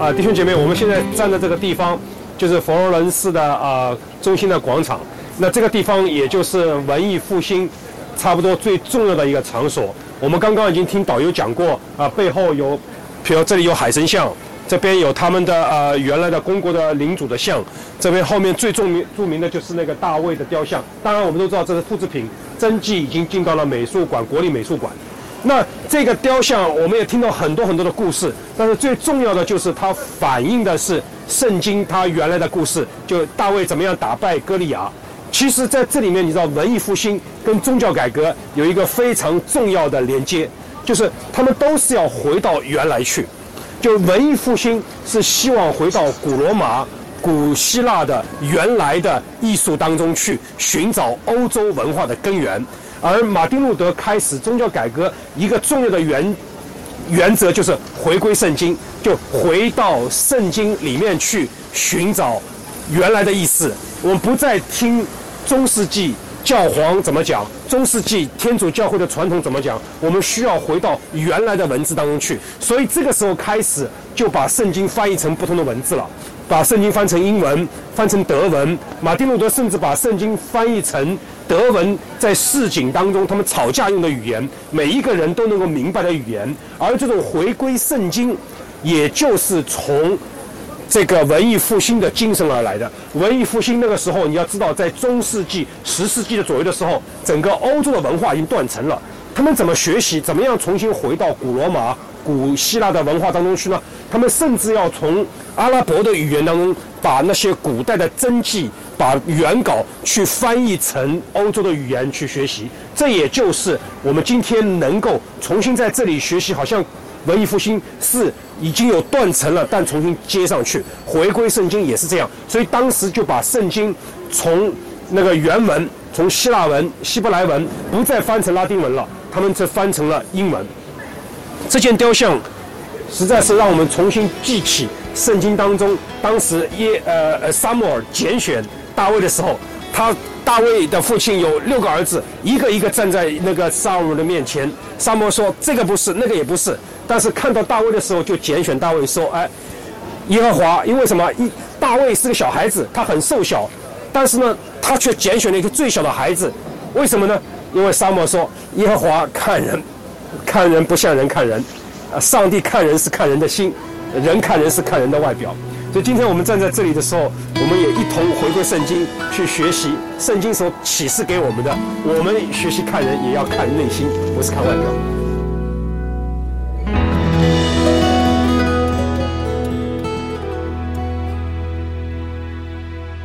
弟兄姐妹，我们现在站的这个地方就是佛罗伦斯的中心的广场。那这个地方也就是文艺复兴差不多最重要的一个场所。我们刚刚已经听导游讲过背后有，比如这里有海神像，这边有他们的原来的公国的领主的像，这边后面最著名的就是那个大卫的雕像。当然我们都知道这是复制品，真迹已经进到了美术馆，国立美术馆。那这个雕像我们也听到很多的故事，但是最重要的就是它反映的是圣经它原来的故事，就大卫怎么样打败歌利亚。其实在这里面你知道文艺复兴跟宗教改革有一个非常重要的连接，就是他们都是要回到原来去。就文艺复兴是希望回到古罗马、古希腊的原来的艺术当中去寻找欧洲文化的根源。而马丁路德开始宗教改革一个重要的原则就是回归圣经，就回到圣经里面去寻找原来的意思。我们不再听中世纪教皇怎么讲，中世纪天主教会的传统怎么讲，我们需要回到原来的文字当中去。所以这个时候开始就把圣经翻译成不同的文字了，把圣经翻成英文，翻成德文。马丁路德甚至把圣经翻译成德文，在市井当中他们吵架用的语言，每一个人都能够明白的语言。而这种回归圣经也就是从这个文艺复兴的精神而来的。文艺复兴那个时候你要知道，在中世纪10世纪的左右的时候，整个欧洲的文化已经断层了。他们怎么学习，怎么样重新回到古罗马、古希腊的文化当中去呢？他们甚至要从阿拉伯的语言当中把那些古代的真迹，把原稿去翻译成欧洲的语言去学习。这也就是我们今天能够重新在这里学习，好像文艺复兴是已经有断层了，但重新接上去。回归圣经也是这样，所以当时就把圣经从那个原文，从希腊文、希伯来文不再翻成拉丁文了，他们这翻成了英文。这件雕像实在是让我们重新记起圣经当中当时撒母耳拣选大卫的时候，大卫的父亲有6个儿子，一个一个站在那个撒母耳的面前。撒母耳说这个不是，那个也不是，但是看到大卫的时候就拣选大卫，说耶和华，因为什么？大卫是个小孩子，他很瘦小，但是呢他却拣选了一个最小的孩子，为什么呢？因为撒母耳说耶和华看人不像人看人，上帝看人是看人的心，人看人是看人的外表。所以今天我们站在这里的时候，我们也一同回归圣经，去学习圣经所启示给我们的。我们学习看人，也要看内心，不是看外表。